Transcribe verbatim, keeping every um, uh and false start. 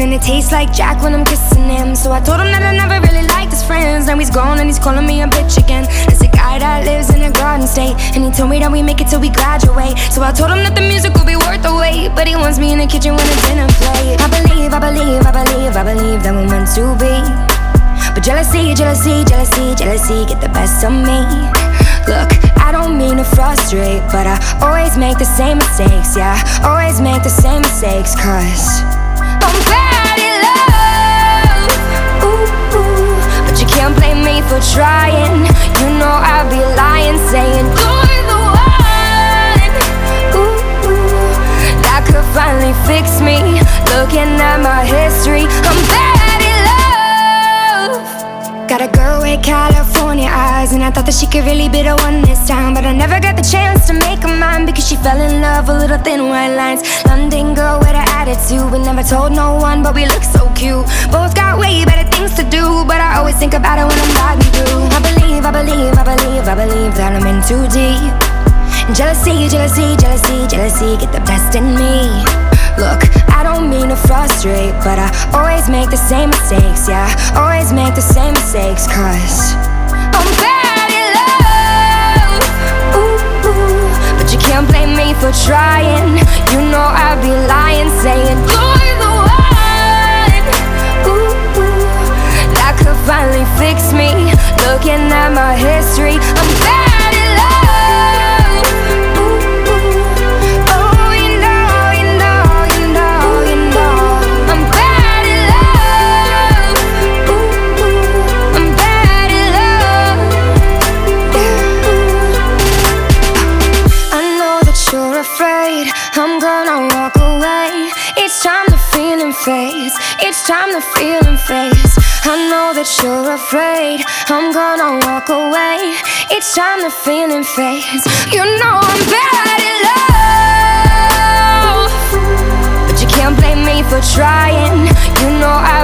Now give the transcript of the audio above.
and it tastes like Jack when I'm kissing him. So I told him that I never really liked his friends. Now he's gone and he's calling me a bitch again. There's a guy that lives in a garden state, and he told me that we make it till we graduate. So I told him that the music will be worth the wait, but he wants me in the kitchen when the dinner plate. I believe, I believe, I believe, I believe that we're meant to be. But jealousy, jealousy, jealousy, jealousy get the best of me. Look, I don't mean to frustrate, but I always make the same mistakes. Yeah, always make the same mistakes, cause I'm bad in love. Ooh, ooh. But you can't blame me for trying. You know I'd be lying, saying you're the one. Ooh, ooh. That could finally fix me. Looking at my history, I'm bad in love. Got a girl with California eyes, and I thought that she could really be the one this time. But I never got the chance to make her mine, because she fell in love with little thin white lines. London girl with an attitude, we never told no one, but we look so cute. Both got way better things to do, but I always think about it when I'm riding through. I believe, I believe, I believe, I believe that I'm in too deep. Jealousy, jealousy, jealousy, jealousy get the best in me. Look, I don't mean to frustrate, but I always make the same mistakes. Yeah, always make the same mistakes, cause I'm bad in love. Ooh, ooh. But you can't blame me for trying. You know I'd be lying, saying you're the one. Ooh, ooh. That could finally fix me. Looking at my history, I'm bad in love. I'm gonna walk away. Each time the feeling fades, each time the feeling fades. I know that you're afraid. I'm gonna walk away. Each time the feeling fades. You know I'm bad in love, but you can't blame me for trying. You know I